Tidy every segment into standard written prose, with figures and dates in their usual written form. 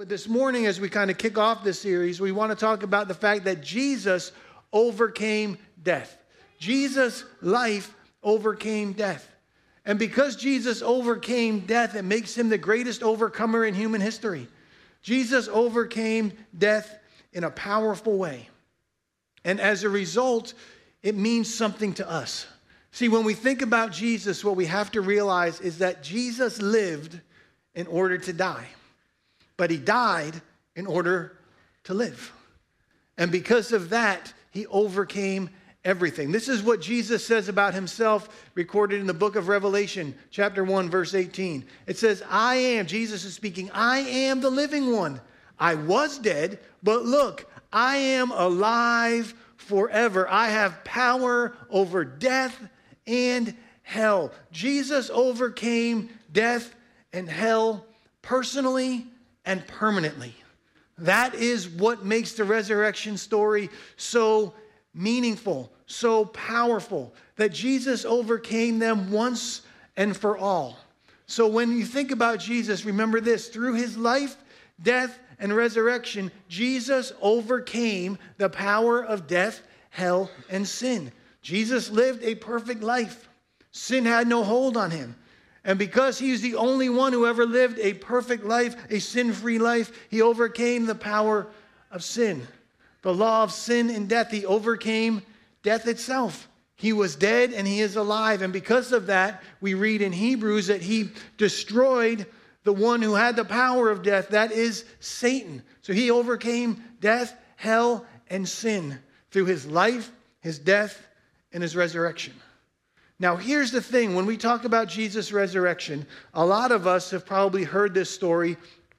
But this morning, as we kind of kick off this series, we want to talk about the fact that Jesus overcame death. Jesus' life overcame death. And because Jesus overcame death, it makes him the greatest overcomer in human history. Jesus overcame death in a powerful way. And as a result, it means something to us. See, when we think about Jesus, what we have to realize is that Jesus lived in order to die. But he died in order to live. And because of that, he overcame everything. This is what Jesus says about himself, recorded in the book of Revelation, chapter 1, verse 18. It says, I am, Jesus is speaking, I am the living one. I was dead, but look, I am alive forever. I have power over death and hell. Jesus overcame death and hell personally and permanently. That is what makes the resurrection story so meaningful, so powerful, that Jesus overcame them once and for all. So when you think about Jesus, remember this: through his life, death, and resurrection, Jesus overcame the power of death, hell, and sin. Jesus lived a perfect life. Sin had no hold on him. And because he's the only one who ever lived a perfect life, a sin-free life, he overcame the power of sin. The law of sin and death, he overcame death itself. He was dead and he is alive. And because of that, we read in Hebrews that he destroyed the one who had the power of death, that is Satan. So he overcame death, hell, and sin through his life, his death, and his resurrection. Now, here's the thing. When we talk about Jesus' resurrection, a lot of us have probably heard this story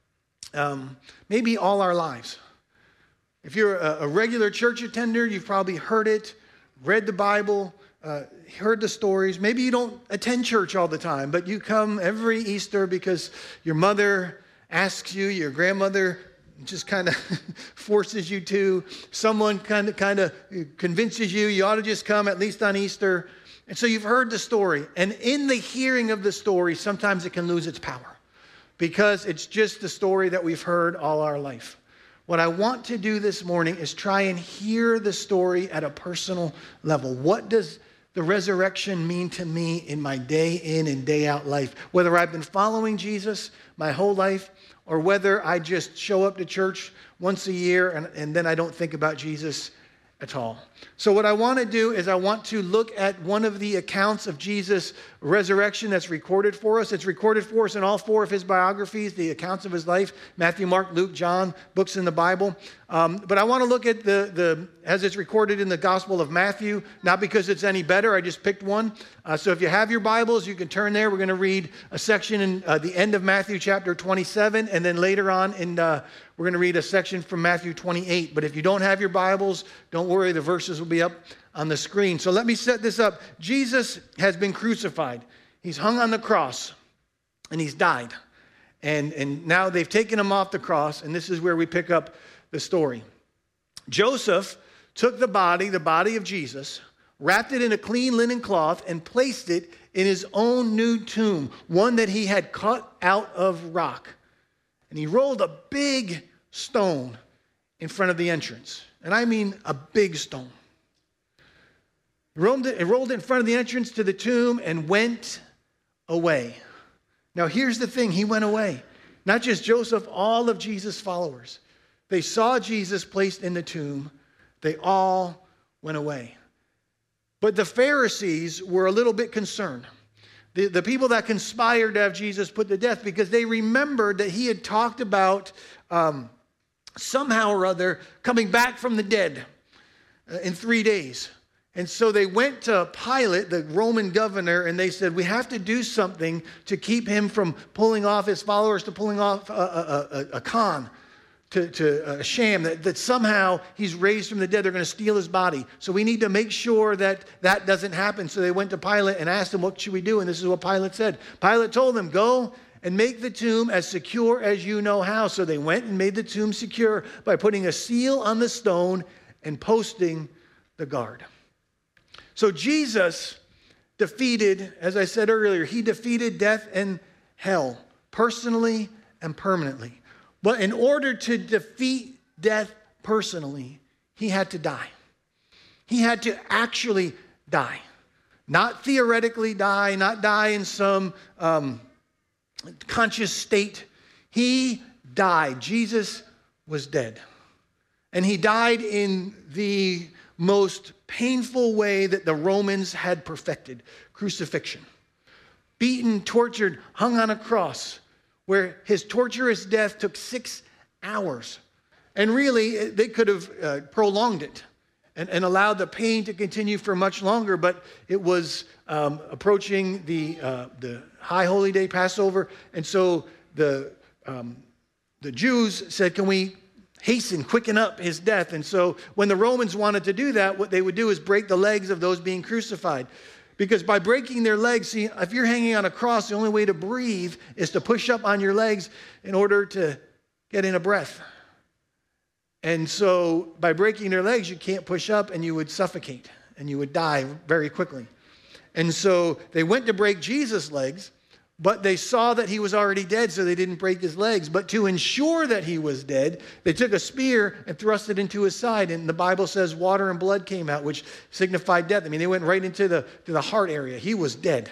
maybe all our lives. If you're a regular church attender, you've probably heard it, read the Bible, heard the stories. Maybe you don't attend church all the time, but you come every Easter because your mother asks you, your grandmother just kind of forces you to, someone kind of convinces you, you ought to just come at least on Easter. And so you've heard the story. And in the hearing of the story, sometimes it can lose its power because it's just the story that we've heard all our life. What I want to do this morning is try and hear the story at a personal level. What does the resurrection mean to me in my day in and day out life? Whether I've been following Jesus my whole life or whether I just show up to church once a year and then I don't think about Jesus at all. So what I want to do is I want to look at one of the accounts of Jesus' resurrection that's recorded for us. It's recorded for us in all four of his biographies, the accounts of his life: Matthew, Mark, Luke, John, books in the Bible. But I want to look at as it's recorded in the Gospel of Matthew, not because it's any better, I just picked one. So if you have your Bibles, you can turn there. We're going to read a section in the end of Matthew chapter 27, and then later on we're going to read a section from Matthew 28. But if you don't have your Bibles, don't worry, the verses will be up on the screen. So let me set this up. Jesus has been crucified. He's hung on the cross, and he's died. And now they've taken him off the cross, and this is where we pick up the story. Joseph took the body of Jesus, wrapped it in a clean linen cloth, and placed it in his own new tomb, one that he had cut out of rock. And he rolled a big stone in front of the entrance. And I mean a big stone. He rolled it in front of the entrance to the tomb and went away. Now here's the thing, he went away. Not just Joseph, all of Jesus' followers. They saw Jesus placed in the tomb. They all went away. But the Pharisees were a little bit concerned. The people that conspired to have Jesus put to death, because they remembered that he had talked about somehow or other coming back from the dead in 3 days. And so they went to Pilate, the Roman governor, and they said, we have to do something to keep him from pulling off, his followers to pulling off a con, to a sham, that somehow he's raised from the dead. They're going to steal his body. So we need to make sure that that doesn't happen. So they went to Pilate and asked him, what should we do? And this is what Pilate said. Pilate told them, go and make the tomb as secure as you know how. So they went and made the tomb secure by putting a seal on the stone and posting the guard. So Jesus defeated, as I said earlier, he defeated death and hell personally and permanently. But in order to defeat death personally, he had to die. He had to actually die. Not theoretically die, not die in some conscious state. He died. Jesus was dead. And he died in the most painful way that the Romans had perfected: crucifixion. Beaten, tortured, hung on a cross, where his torturous death took 6 hours. And really, they could have prolonged it and allowed the pain to continue for much longer, but it was approaching the High Holy Day, Passover, and so the Jews said, can we hasten, quicken up his death? And so when the Romans wanted to do that, what they would do is break the legs of those being crucified. Because by breaking their legs, see, if you're hanging on a cross, the only way to breathe is to push up on your legs in order to get in a breath. And so by breaking their legs, you can't push up and you would suffocate and you would die very quickly. And so they went to break Jesus' legs, but they saw that he was already dead, so they didn't break his legs. But to ensure that he was dead, they took a spear and thrust it into his side. And the Bible says water and blood came out, which signified death. I mean, they went right into the heart area. He was dead.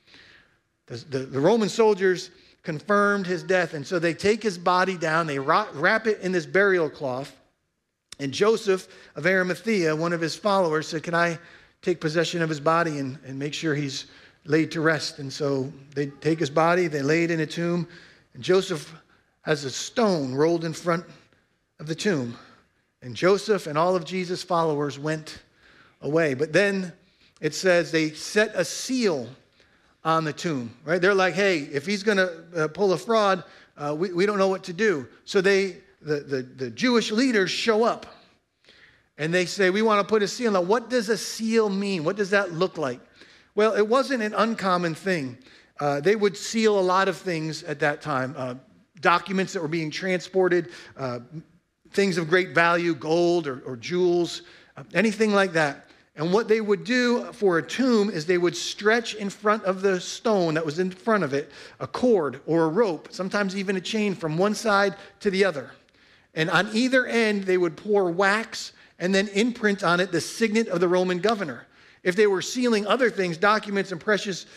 The Roman soldiers confirmed his death. And so they take his body down. They wrap it in this burial cloth. And Joseph of Arimathea, one of his followers, said, can I take possession of his body and make sure he's laid to rest? And so they take his body, they lay it in a tomb, and Joseph has a stone rolled in front of the tomb. And Joseph and all of Jesus' followers went away. But then it says they set a seal on the tomb, right? They're like, hey, if he's going to pull a fraud, we don't know what to do. So the Jewish leaders show up and they say, we want to put a seal. Now, what does a seal mean? What does that look like? Well, it wasn't an uncommon thing. They would seal a lot of things at that time. Documents that were being transported, things of great value, gold or jewels, anything like that. And what they would do for a tomb is they would stretch in front of the stone that was in front of it a cord or a rope, sometimes even a chain from one side to the other. And on either end, they would pour wax and then imprint on it the signet of the Roman governor. If they were sealing other things, documents and precious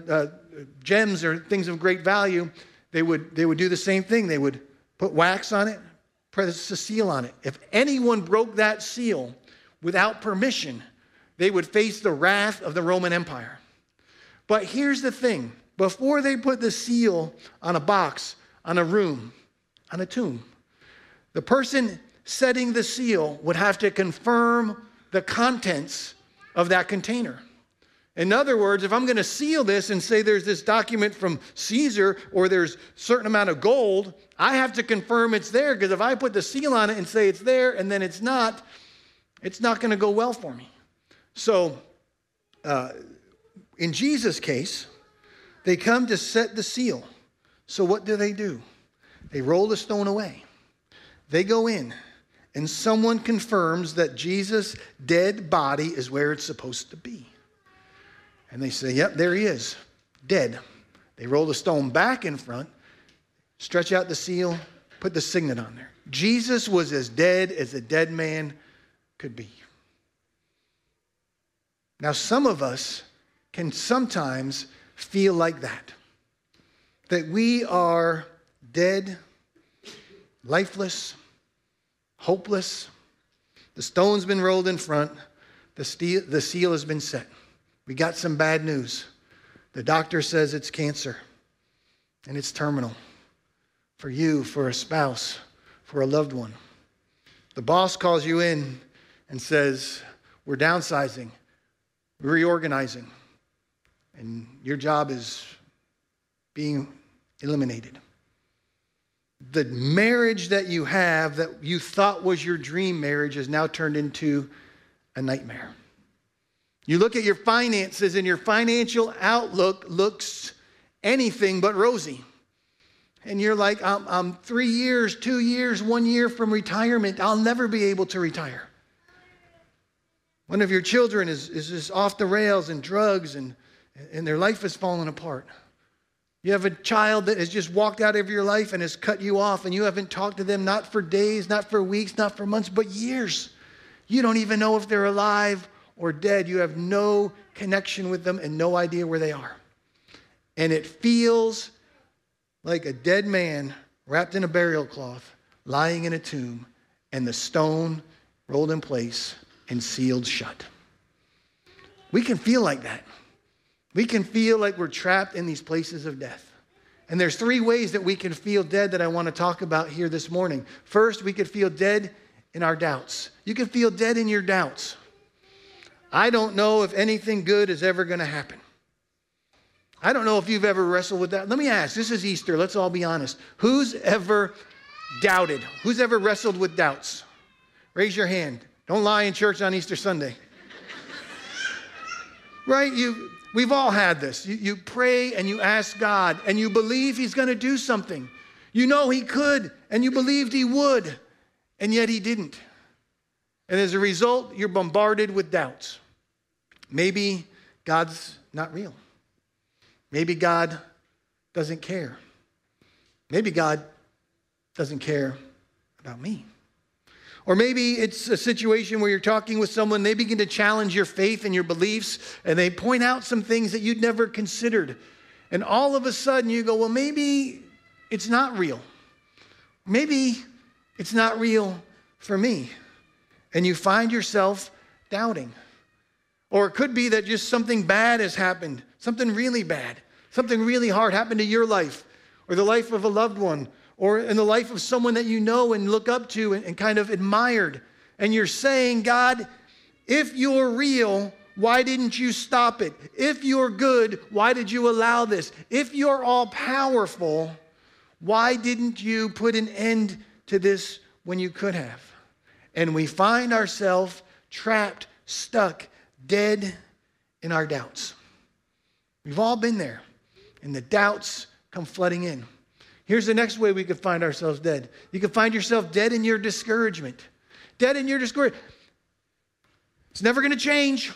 gems or things of great value, they would do the same thing. They would put wax on it, press a seal on it. If anyone broke that seal without permission, they would face the wrath of the Roman Empire. But here's the thing. Before they put the seal on a box, on a room, on a tomb, the person setting the seal would have to confirm the contents of that container. In other words, if I'm going to seal this and say there's this document from Caesar or there's a certain amount of gold, I have to confirm it's there, because if I put the seal on it and say it's there and then it's not going to go well for me. So in Jesus' case, they come to set the seal. So what do? They roll the stone away. They go in, and someone confirms that Jesus' dead body is where it's supposed to be. And they say, yep, there he is, dead. They roll the stone back in front, stretch out the seal, put the signet on there. Jesus was as dead as a dead man could be. Now, some of us can sometimes feel like that we are dead, lifeless, hopeless. The stone's been rolled in front. The seal has been set. We got some bad news. The doctor says it's cancer, and it's terminal for you, for a spouse, for a loved one. The boss calls you in and says, we're downsizing, reorganizing, and your job is being eliminated. The marriage that you have that you thought was your dream marriage is now turned into a nightmare. You look at your finances and your financial outlook looks anything but rosy. And you're like, I'm 3 years, 2 years, 1 year from retirement. I'll never be able to retire. One of your children is just off the rails and drugs and their life is falling apart. You have a child that has just walked out of your life and has cut you off, and you haven't talked to them not for days, not for weeks, not for months, but years. You don't even know if they're alive or dead. You have no connection with them and no idea where they are. And it feels like a dead man wrapped in a burial cloth, lying in a tomb, and the stone rolled in place and sealed shut. We can feel like that. We can feel like we're trapped in these places of death. And there's 3 ways that we can feel dead that I want to talk about here this morning. First, we could feel dead in our doubts. You can feel dead in your doubts. I don't know if anything good is ever going to happen. I don't know if you've ever wrestled with that. Let me ask, this is Easter, let's all be honest. Who's ever doubted? Who's ever wrestled with doubts? Raise your hand. Don't lie in church on Easter Sunday. Right? We've all had this. You pray and you ask God and you believe he's going to do something. You know he could and you believed he would, and yet he didn't. And as a result, you're bombarded with doubts. Maybe God's not real. Maybe God doesn't care. Maybe God doesn't care about me. Or maybe it's a situation where you're talking with someone, they begin to challenge your faith and your beliefs, and they point out some things that you'd never considered. And all of a sudden you go, well, maybe it's not real. Maybe it's not real for me. And you find yourself doubting. Or it could be that just something bad has happened, something really bad, something really hard happened to your life, or the life of a loved one, or in the life of someone that you know and look up to and kind of admired. And you're saying, God, if you're real, why didn't you stop it? If you're good, why did you allow this? If you're all powerful, why didn't you put an end to this when you could have? And we find ourselves trapped, stuck, dead in our doubts. We've all been there, and the doubts come flooding in. Here's the next way we could find ourselves dead. You can find yourself dead in your discouragement. Dead in your discouragement. It's never going to change.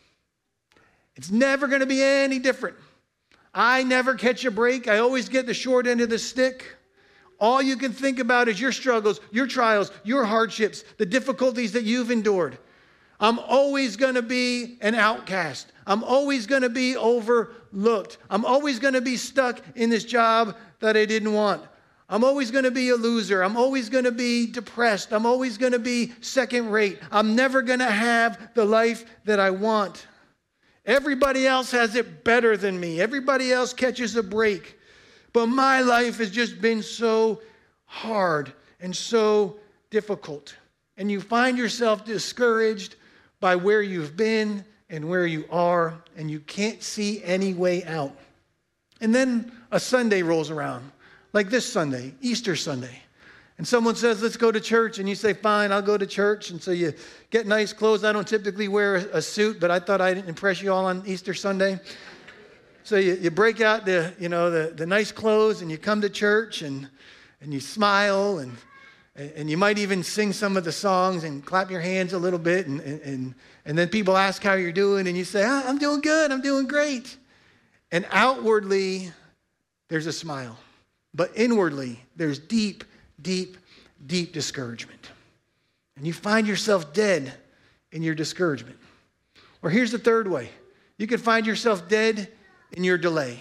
It's never going to be any different. I never catch a break. I always get the short end of the stick. All you can think about is your struggles, your trials, your hardships, the difficulties that you've endured. I'm always going to be an outcast. I'm always going to be overlooked. I'm always going to be stuck in this job that I didn't want. I'm always going to be a loser. I'm always going to be depressed. I'm always going to be second rate. I'm never going to have the life that I want. Everybody else has it better than me. Everybody else catches a break. But my life has just been so hard and so difficult. And you find yourself discouraged by where you've been and where you are, and you can't see any way out. And then a Sunday rolls around, like this Sunday, Easter Sunday. And someone says, let's go to church. And you say, fine, I'll go to church. And so you get nice clothes. I don't typically wear a suit, but I thought I'd impress you all on Easter Sunday. So you break out the nice clothes and you come to church and you smile and you might even sing some of the songs and clap your hands a little bit. And then people ask how you're doing and you say, I'm doing good, I'm doing great. And outwardly, there's a smile. But inwardly, there's deep, deep, deep discouragement. And you find yourself dead in your discouragement. Or here's the third way. You can find yourself dead in your delay.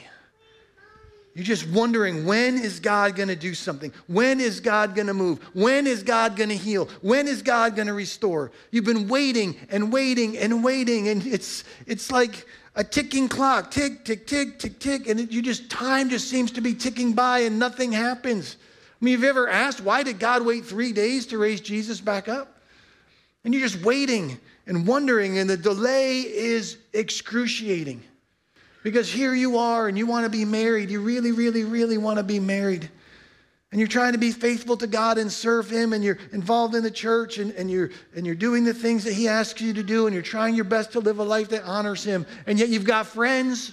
You're just wondering, when is God going to do something? When is God going to move? When is God going to heal? When is God going to restore? You've been waiting and waiting and waiting, and it's like a ticking clock. Tick, tick, tick, tick, tick, and time just seems to be ticking by and nothing happens. I mean, have you ever asked, why did God wait 3 days to raise Jesus back up? And you're just waiting and wondering, and the delay is excruciating. Because here you are and you want to be married. You really, really, really want to be married. And you're trying to be faithful to God and serve him, and you're involved in the church and you're doing the things that he asks you to do, and you're trying your best to live a life that honors him. And yet you've got friends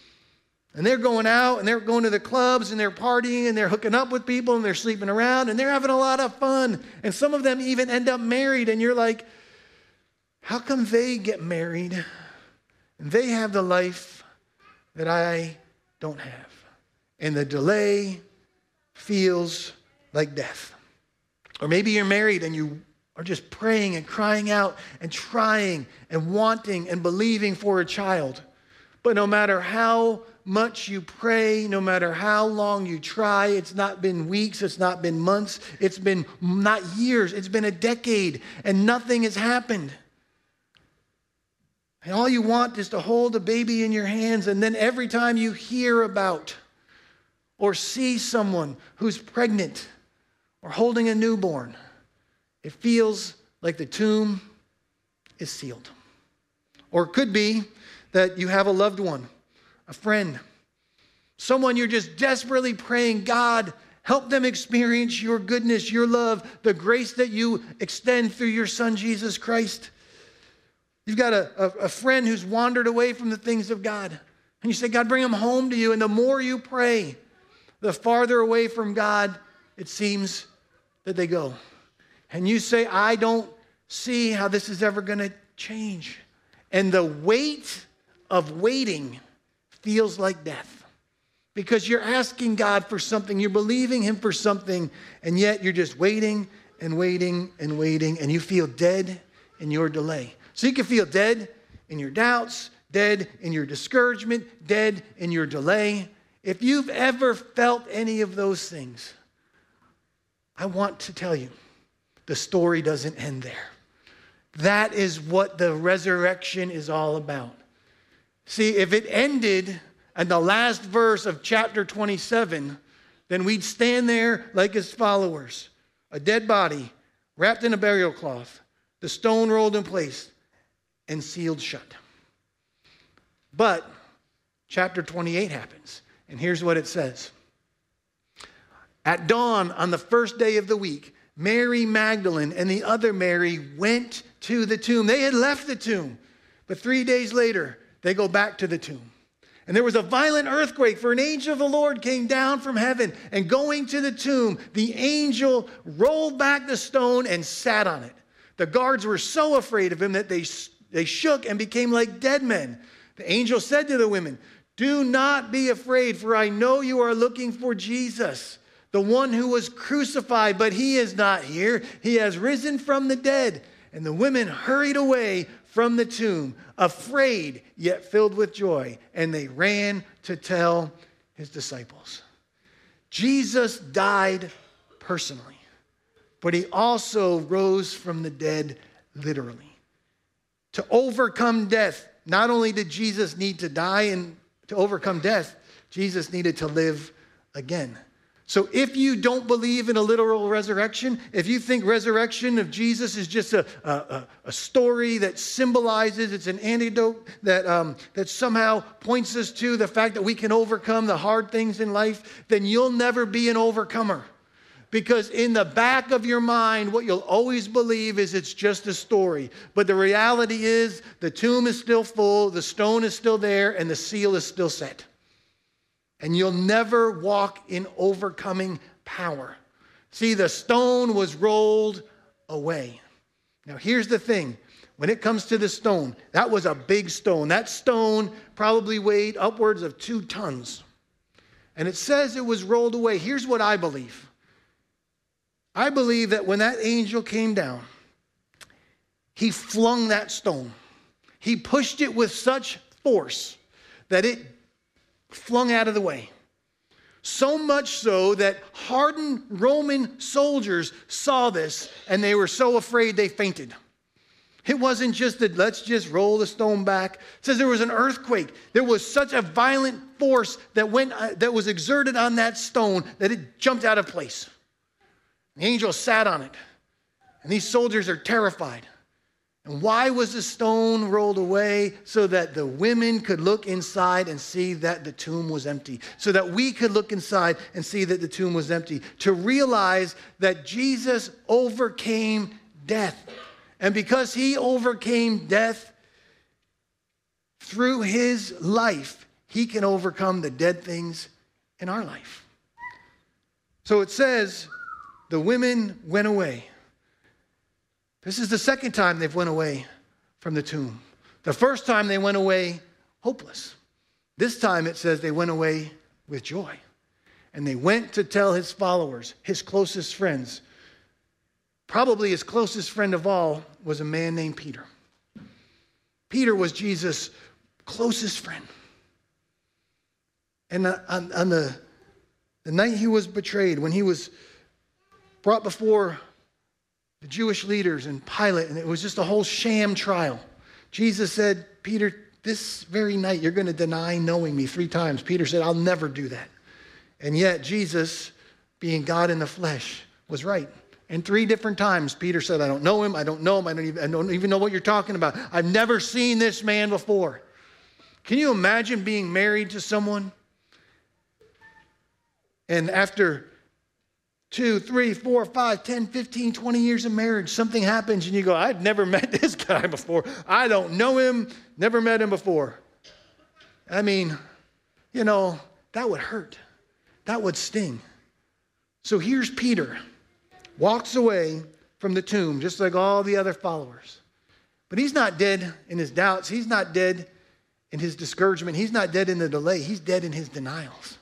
and they're going out and they're going to the clubs and they're partying and they're hooking up with people and they're sleeping around and they're having a lot of fun. And some of them even end up married, and you're like, how come they get married and they have the life that I don't have? and the delay feels like death. Or maybe you're married and you are just praying and crying out and trying and wanting and believing for a child. But no matter how much you pray, no matter how long you try, it's not been weeks, it's not been months, it's been not years, it's been a decade, and nothing has happened. And all you want is to hold a baby in your hands, and then every time you hear about or see someone who's pregnant or holding a newborn, it feels like the tomb is sealed. Or it could be that you have a loved one, a friend, someone you're just desperately praying, God, help them experience your goodness, your love, the grace that you extend through your Son, Jesus Christ. You've got a friend who's wandered away from the things of God. And you say, God, bring them home to you. And the more you pray, the farther away from God it seems that they go. And you say, I don't see how this is ever going to change. And the weight of waiting feels like death. Because you're asking God for something, you're believing Him for something, and yet you're just waiting and waiting and waiting, and you feel dead in your delay. So you can feel dead in your doubts, dead in your discouragement, dead in your delay. If you've ever felt any of those things, I want to tell you, the story doesn't end there. That is what the resurrection is all about. See, if it ended in the last verse of chapter 27, then we'd stand there like His followers, a dead body wrapped in a burial cloth, the stone rolled in place and sealed shut. But chapter 28 happens, and here's what it says. At dawn on the first day of the week, Mary Magdalene and the other Mary went to the tomb. They had left the tomb, but 3 days later, they go back to the tomb. And there was a violent earthquake, for an angel of the Lord came down from heaven, and going to the tomb, the angel rolled back the stone and sat on it. The guards were so afraid of him that they shook and became like dead men. The angel said to the women, do not be afraid, for I know you are looking for Jesus, the one who was crucified, but He is not here. He has risen from the dead. And the women hurried away from the tomb, afraid yet filled with joy, and they ran to tell His disciples. Jesus died personally, but He also rose from the dead literally. To overcome death, not only did Jesus need to die, and to overcome death, Jesus needed to live again. So if you don't believe in a literal resurrection, if you think resurrection of Jesus is just a story that symbolizes, it's an antidote that somehow points us to the fact that we can overcome the hard things in life, then you'll never be an overcomer. Because in the back of your mind, what you'll always believe is it's just a story. But the reality is the tomb is still full, the stone is still there, and the seal is still set. And you'll never walk in overcoming power. See, the stone was rolled away. Now, here's the thing. When it comes to the stone, that was a big stone. That stone probably weighed upwards of 2 tons. And it says it was rolled away. Here's what I believe. I believe that when that angel came down, he flung that stone. He pushed it with such force that it flung out of the way. So much so that hardened Roman soldiers saw this and they were so afraid they fainted. It wasn't just that let's just roll the stone back. It says there was an earthquake. There was such a violent force that was exerted on that stone that it jumped out of place. The angel sat on it, and these soldiers are terrified. And why was the stone rolled away? So that the women could look inside and see that the tomb was empty. So that we could look inside and see that the tomb was empty. To realize that Jesus overcame death. And because He overcame death through His life, He can overcome the dead things in our life. So it says, the women went away. This is the second time they've went away from the tomb. The first time they went away hopeless. This time it says they went away with joy. And they went to tell his followers, his closest friends. Probably his closest friend of all was a man named Peter. Peter was Jesus' closest friend. And on the night he was betrayed, when he was brought before the Jewish leaders and Pilate, and it was just a whole sham trial, Jesus said, Peter, this very night you're going to deny knowing me 3 times. Peter said, I'll never do that. And yet Jesus, being God in the flesh, was right. And 3 different times Peter said, I don't know him, I don't know him, I don't even know what you're talking about. I've never seen this man before. Can you imagine being married to someone? And after 2, 3, 4, 5, 10, 15, 20 years of marriage, something happens and you go, I've never met this guy before. I don't know him, never met him before. I mean, that would hurt. That would sting. So here's Peter, walks away from the tomb, just like all the other followers. But he's not dead in his doubts. He's not dead in his discouragement. He's not dead in the delay. He's dead in his denials.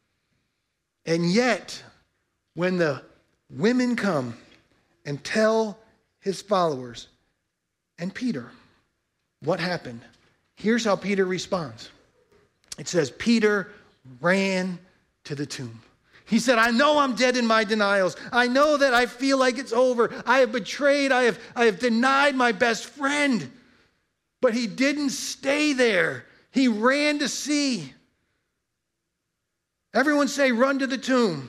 And yet, when the women come and tell his followers and Peter what happened, here's how Peter responds. It says, Peter ran to the tomb. He said, I know I'm dead in my denials. I know that I feel like it's over. I have betrayed. I have denied my best friend. But he didn't stay there. He ran to see. Everyone say, run to the tomb.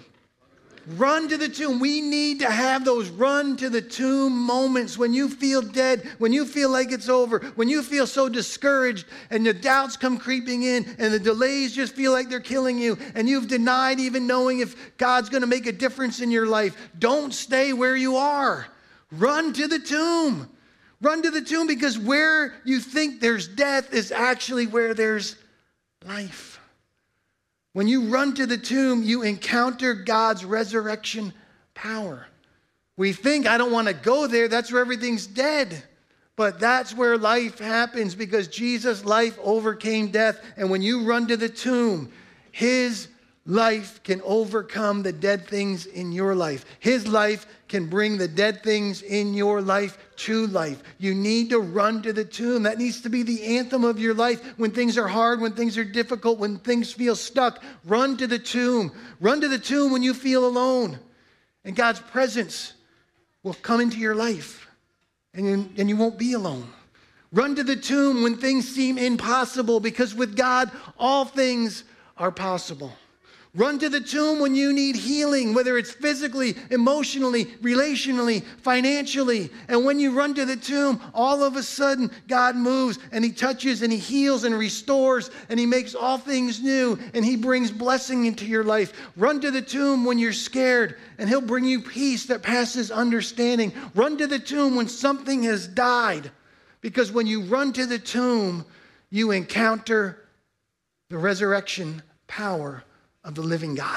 Run to the tomb. We need to have those run to the tomb moments when you feel dead, when you feel like it's over, when you feel so discouraged and the doubts come creeping in and the delays just feel like they're killing you and you've denied even knowing if God's going to make a difference in your life. Don't stay where you are. Run to the tomb. Run to the tomb, because where you think there's death is actually where there's life. When you run to the tomb, you encounter God's resurrection power. We think, I don't want to go there. That's where everything's dead. But that's where life happens, because Jesus' life overcame death. And when you run to the tomb, his life can overcome the dead things in your life. His life can bring the dead things in your life to life. You need to run to the tomb. That needs to be the anthem of your life. When things are hard, when things are difficult, when things feel stuck, run to the tomb. Run to the tomb when you feel alone. And God's presence will come into your life. And you won't be alone. Run to the tomb when things seem impossible, because with God, all things are possible. Run to the tomb when you need healing, whether it's physically, emotionally, relationally, financially. And when you run to the tomb, all of a sudden, God moves and he touches and he heals and restores and he makes all things new and he brings blessing into your life. Run to the tomb when you're scared and he'll bring you peace that passes understanding. Run to the tomb when something has died, because when you run to the tomb, you encounter the resurrection power of the living God.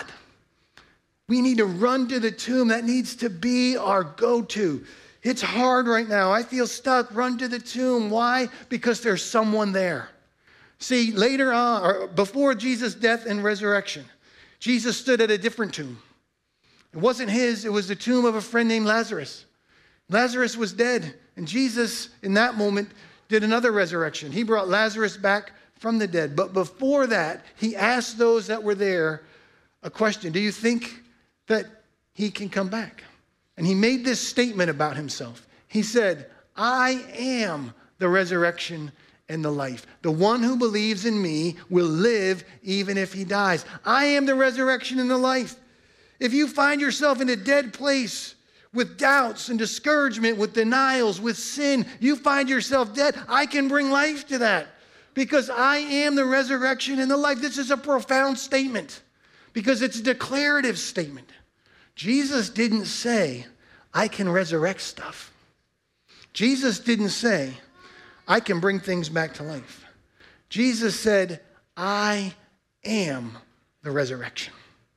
We need to run to the tomb. That needs to be our go-to. It's hard right now. I feel stuck. Run to the tomb. Why? Because there's someone there. See, later on, or before Jesus' death and resurrection, Jesus stood at a different tomb. It wasn't his. It was the tomb of a friend named Lazarus. Lazarus was dead. And Jesus, in that moment, did another resurrection. He brought Lazarus back from the dead. But before that, he asked those that were there a question. Do you think that he can come back? And he made this statement about himself. He said, I am the resurrection and the life. The one who believes in me will live even if he dies. I am the resurrection and the life. If you find yourself in a dead place with doubts and discouragement, with denials, with sin, you find yourself dead, I can bring life to that. Because I am the resurrection and the life. This is a profound statement, because it's a declarative statement. Jesus didn't say, I can resurrect stuff. Jesus didn't say, I can bring things back to life. Jesus said, I am the resurrection.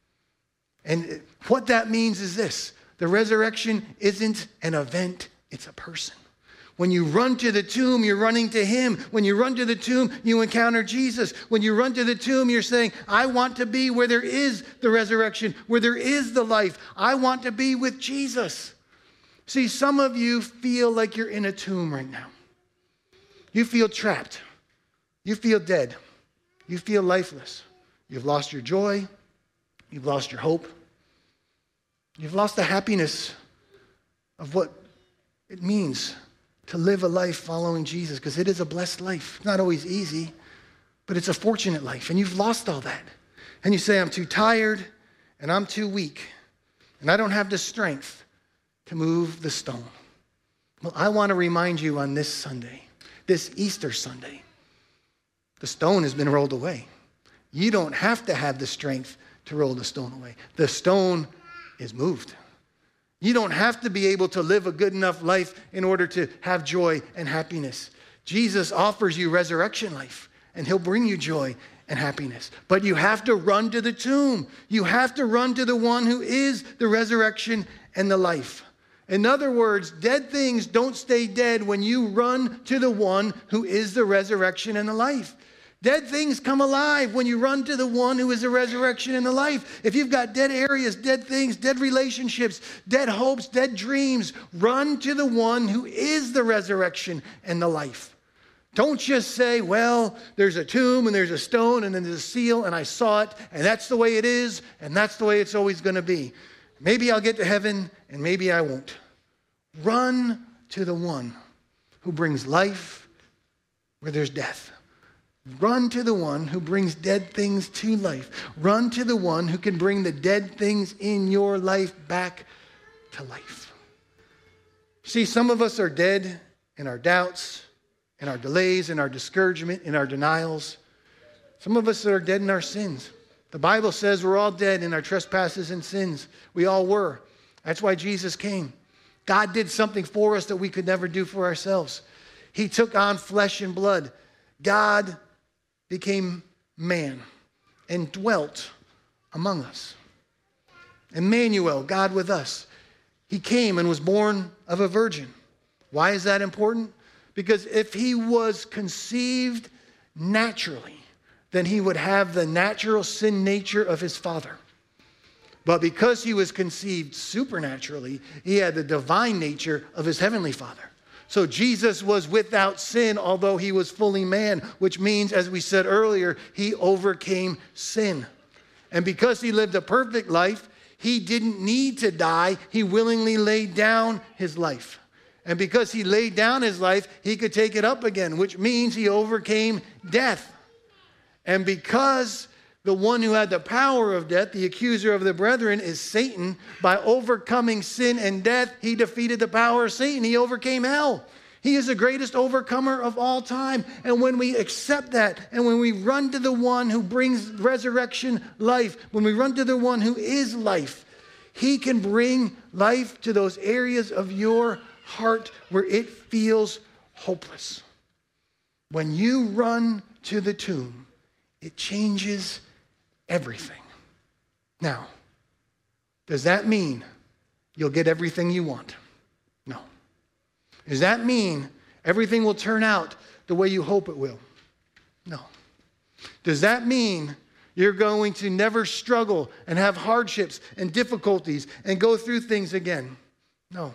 And what that means is this: the resurrection isn't an event, it's a person. When you run to the tomb, you're running to him. When you run to the tomb, you encounter Jesus. When you run to the tomb, you're saying, I want to be where there is the resurrection, where there is the life. I want to be with Jesus. See, some of you feel like you're in a tomb right now. You feel trapped. You feel dead. You feel lifeless. You've lost your joy. You've lost your hope. You've lost the happiness of what it means to live a life following Jesus, because it is a blessed life. It's not always easy, but it's a fortunate life, and you've lost all that. And you say, I'm too tired, and I'm too weak, and I don't have the strength to move the stone. Well, I want to remind you on this Sunday, this Easter Sunday, the stone has been rolled away. You don't have to have the strength to roll the stone away. The stone is moved. You don't have to be able to live a good enough life in order to have joy and happiness. Jesus offers you resurrection life, and he'll bring you joy and happiness. But you have to run to the tomb. You have to run to the one who is the resurrection and the life. In other words, dead things don't stay dead when you run to the one who is the resurrection and the life. Dead things come alive when you run to the one who is the resurrection and the life. If you've got dead areas, dead things, dead relationships, dead hopes, dead dreams, run to the one who is the resurrection and the life. Don't just say, well, there's a tomb and there's a stone and then there's a seal and I saw it and that's the way it is and that's the way it's always going to be. Maybe I'll get to heaven and maybe I won't. Run to the one who brings life where there's death. Run to the one who brings dead things to life. Run to the one who can bring the dead things in your life back to life. See, some of us are dead in our doubts, in our delays, in our discouragement, in our denials. Some of us are dead in our sins. The Bible says we're all dead in our trespasses and sins. We all were. That's why Jesus came. God did something for us that we could never do for ourselves. He took on flesh and blood. God became man and dwelt among us. Emmanuel, God with us. He came and was born of a virgin. Why is that important? Because if he was conceived naturally, then he would have the natural sin nature of his father. But because he was conceived supernaturally, he had the divine nature of his heavenly Father. So Jesus was without sin, although he was fully man, which means, as we said earlier, he overcame sin. And because he lived a perfect life, he didn't need to die. He willingly laid down his life. And because he laid down his life, he could take it up again, which means he overcame death. And because the one who had the power of death, the accuser of the brethren, is Satan, by overcoming sin and death, he defeated the power of Satan. He overcame hell. He is the greatest overcomer of all time. And when we accept that, and when we run to the one who brings resurrection life, when we run to the one who is life, he can bring life to those areas of your heart where it feels hopeless. When you run to the tomb, it changes everything. Now, does that mean you'll get everything you want? No. Does that mean everything will turn out the way you hope it will? No. Does that mean you're going to never struggle and have hardships and difficulties and go through things again? No.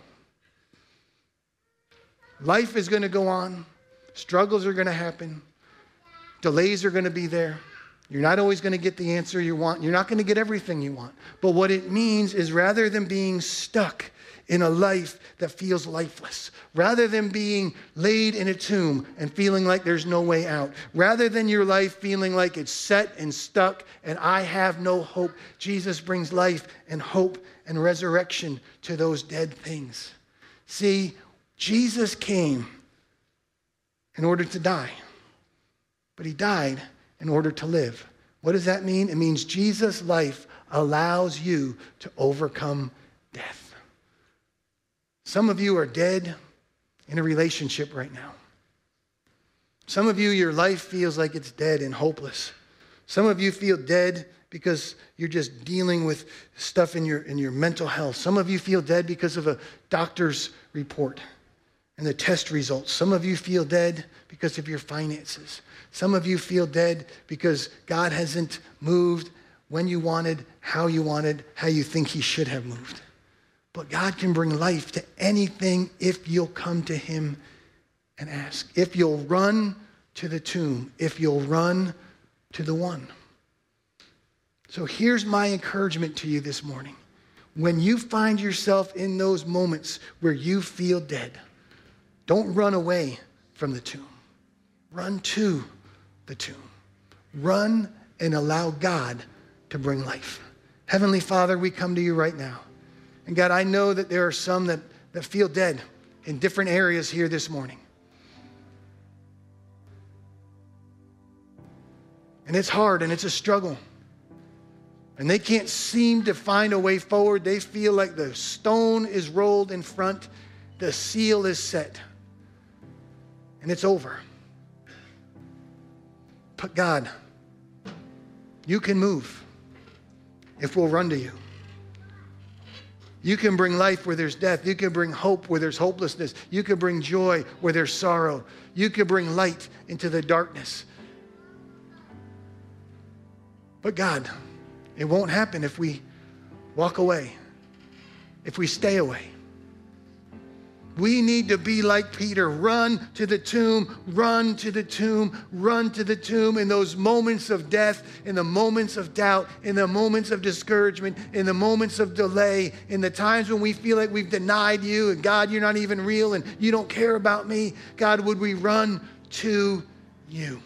Life is going to go on. Struggles are going to happen. Delays are going to be there. You're not always going to get the answer you want. You're not going to get everything you want. But what it means is, rather than being stuck in a life that feels lifeless, rather than being laid in a tomb and feeling like there's no way out, rather than your life feeling like it's set and stuck and I have no hope, Jesus brings life and hope and resurrection to those dead things. See, Jesus came in order to die, but he died in order to live. What does that mean? It means Jesus' life allows you to overcome death. Some of you are dead in a relationship right now. Some of you, your life feels like it's dead and hopeless. Some of you feel dead because you're just dealing with stuff in your mental health. Some of you feel dead because of a doctor's report. and the test results. Some of you feel dead because of your finances. Some of you feel dead because God hasn't moved when you wanted, how you think he should have moved. But God can bring life to anything if you'll come to him and ask. If you'll run to the tomb, if you'll run to the one. So here's my encouragement to you this morning. When you find yourself in those moments where you feel dead, don't run away from the tomb. Run to the tomb. Run and allow God to bring life. Heavenly Father, we come to you right now. And God, I know that there are some that feel dead in different areas here this morning. And it's hard and it's a struggle. And they can't seem to find a way forward. They feel like the stone is rolled in front, the seal is set, and it's over. But God, you can move if we'll run to you. You can bring life where there's death. You can bring hope where there's hopelessness. You can bring joy where there's sorrow. You can bring light into the darkness. But God, it won't happen if we walk away, if we stay away. We need to be like Peter. Run to the tomb, run to the tomb, run to the tomb in those moments of death, in the moments of doubt, in the moments of discouragement, in the moments of delay, in the times when we feel like we've denied you and God, you're not even real and you don't care about me. God, would we run to you?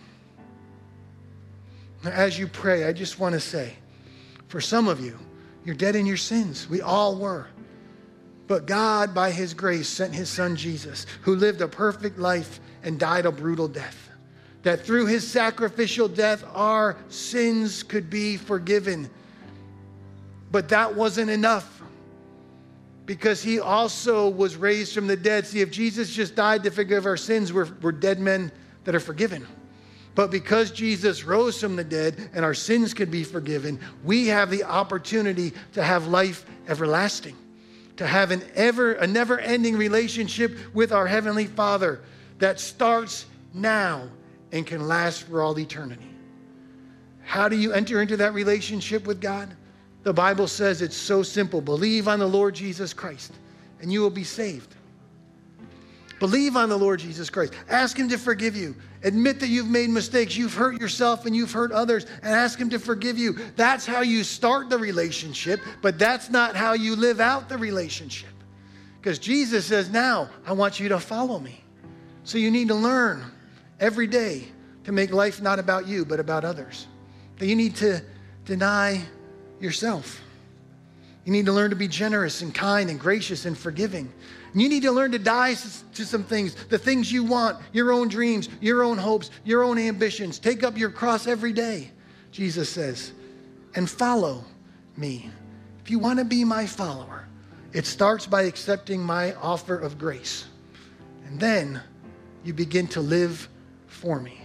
Now, as you pray, I just want to say, for some of you, you're dead in your sins. We all were. But God, by his grace, sent his son Jesus, who lived a perfect life and died a brutal death. That through his sacrificial death, our sins could be forgiven. But that wasn't enough, because he also was raised from the dead. See, if Jesus just died to forgive our sins, we're dead men that are forgiven. But because Jesus rose from the dead and our sins could be forgiven, we have the opportunity to have life everlasting, to have a never-ending relationship with our Heavenly Father that starts now and can last for all eternity. How do you enter into that relationship with God? The Bible says it's so simple. Believe on the Lord Jesus Christ and you will be saved. Believe on the Lord Jesus Christ. Ask him to forgive you. Admit that you've made mistakes. You've hurt yourself and you've hurt others, and ask him to forgive you. That's how you start the relationship, but that's not how you live out the relationship. Because Jesus says, now I want you to follow me. So you need to learn every day to make life not about you, but about others. That you need to deny yourself. You need to learn to be generous and kind and gracious and forgiving. And you need to learn to die to some things, the things you want, your own dreams, your own hopes, your own ambitions. Take up your cross every day, Jesus says, and follow me. If you want to be my follower, it starts by accepting my offer of grace. And then you begin to live for me.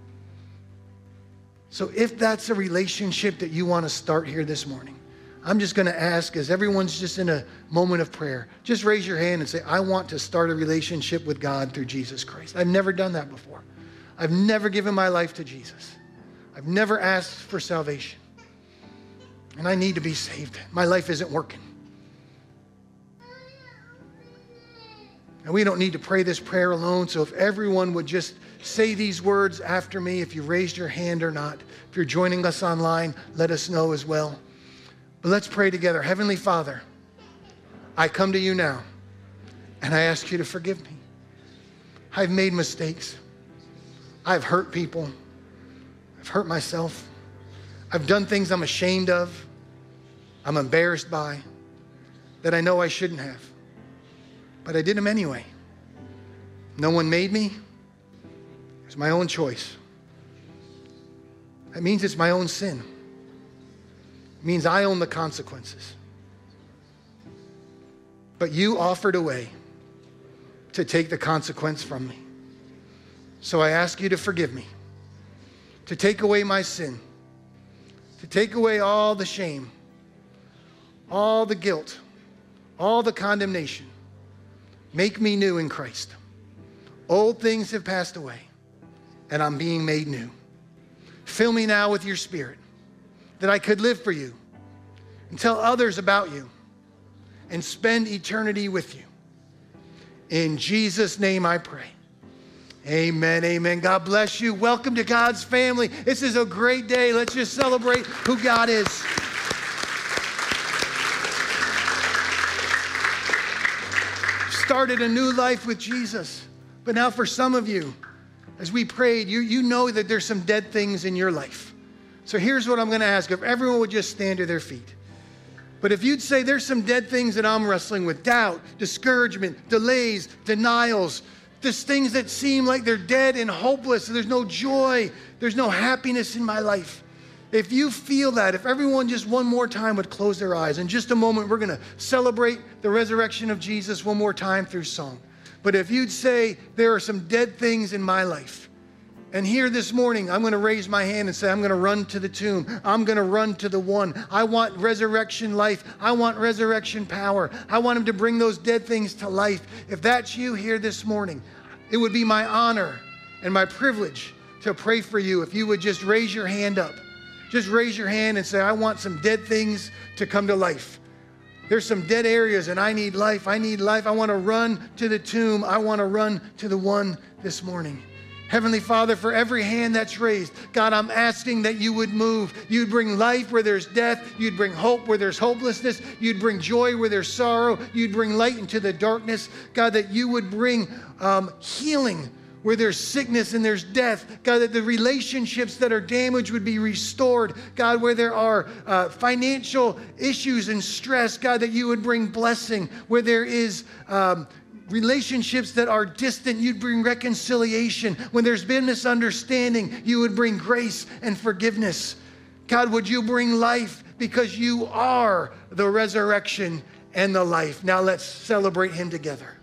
So if that's a relationship that you want to start here this morning, I'm just going to ask, as everyone's just in a moment of prayer, just raise your hand and say, I want to start a relationship with God through Jesus Christ. I've never done that before. I've never given my life to Jesus. I've never asked for salvation. And I need to be saved. My life isn't working. And we don't need to pray this prayer alone. So if everyone would just say these words after me, if you raised your hand or not. If you're joining us online, let us know as well. But let's pray together. Heavenly Father, I come to you now, and I ask you to forgive me. I've made mistakes. I've hurt people. I've hurt myself. I've done things I'm ashamed of, I'm embarrassed by, that I know I shouldn't have. But I did them anyway. No one made me. It was my own choice. That means it's my own sin. Means I own the consequences. But you offered a way to take the consequence from me. So I ask you to forgive me, to take away my sin, to take away all the shame, all the guilt, all the condemnation. Make me new in Christ. Old things have passed away, and I'm being made new. Fill me now with your Spirit, that I could live for you and tell others about you and spend eternity with you. In Jesus' name I pray. Amen, amen. God bless you. Welcome to God's family. This is a great day. Let's just celebrate who God is. Started a new life with Jesus. But now for some of you, as we prayed, you know that there's some dead things in your life. So here's what I'm going to ask. If everyone would just stand to their feet. But if you'd say there's some dead things that I'm wrestling with, doubt, discouragement, delays, denials, just things that seem like they're dead and hopeless, there's no joy, there's no happiness in my life. If you feel that, if everyone just one more time would close their eyes. In just a moment, we're going to celebrate the resurrection of Jesus one more time through song. But if you'd say there are some dead things in my life, and here this morning, I'm going to raise my hand and say, I'm going to run to the tomb. I'm going to run to the one. I want resurrection life. I want resurrection power. I want him to bring those dead things to life. If that's you here this morning, it would be my honor and my privilege to pray for you. If you would just raise your hand up. Just raise your hand and say, I want some dead things to come to life. There's some dead areas and I need life. I need life. I want to run to the tomb. I want to run to the one this morning. Heavenly Father, for every hand that's raised, God, I'm asking that you would move. You'd bring life where there's death. You'd bring hope where there's hopelessness. You'd bring joy where there's sorrow. You'd bring light into the darkness. God, that you would bring healing where there's sickness and there's death. God, that the relationships that are damaged would be restored. God, where there are financial issues and stress, God, that you would bring blessing. Where there is relationships that are distant, you'd bring reconciliation. When there's been misunderstanding, you would bring grace and forgiveness. God, would you bring life because you are the resurrection and the life. Now let's celebrate him together.